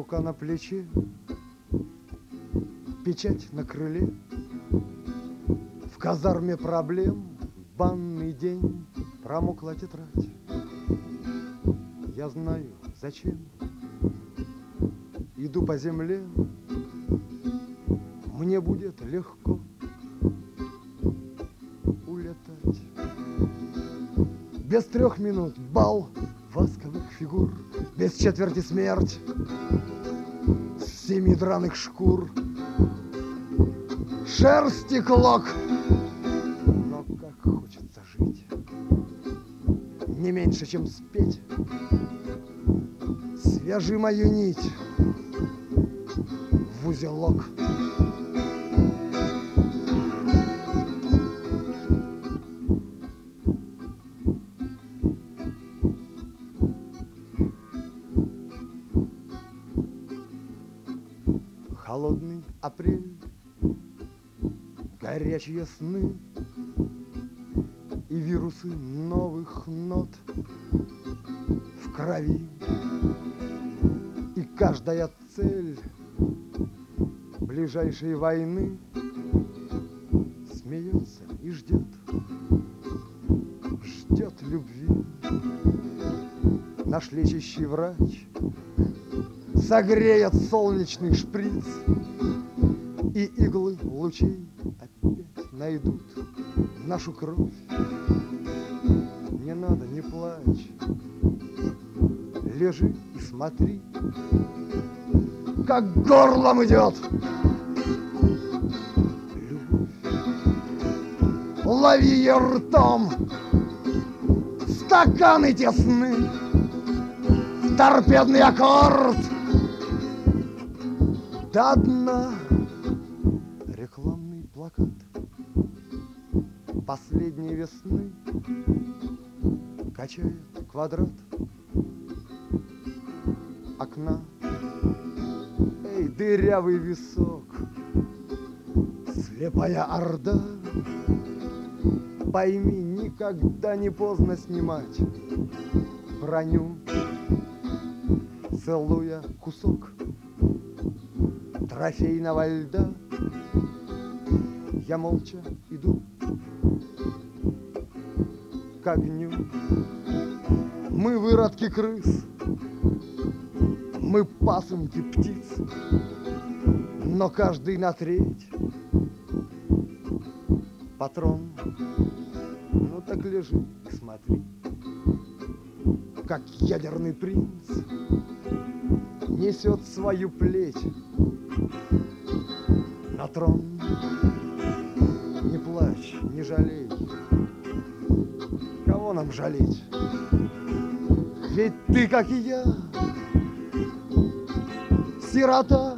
Рука на плече, печать на крыле. В казарме проблем, банный день, промокла тетрадь. Я знаю, зачем иду по земле. Мне будет легко улетать. Без 3 минут бал восковых фигур, без четверти смерть, с 7 драных шкур, шерсти клок. Но как хочется жить, не меньше, чем спеть. Свяжи мою нить в узелок. Холодный апрель, горячие сны и вирусы новых нот в крови. И каждая цель ближайшей войны смеется и ждет любви. Наш лечащий врач согреет солнечный шприц, и иглы лучей опять найдут нашу кровь. Не надо, не плачь, лежи и смотри, как горлом идет любовь. Лови ее ртом, стаканы тесны, торпедный аккорд до дна. Рекламный плакат последней весны качает квадрат окна. Эй, дырявый висок, слепая орда, пойми, никогда не поздно снимать броню. Целуя кусок трофейного льда, я молча иду к огню. Мы выродки крыс, мы пасынки птиц, но каждый на треть. Патрон, ну так лежи и смотри, как ядерный принц несет свою плеть на трон. Не плачь, не жалей, кого нам жалеть? Ведь ты, как и я, сирота.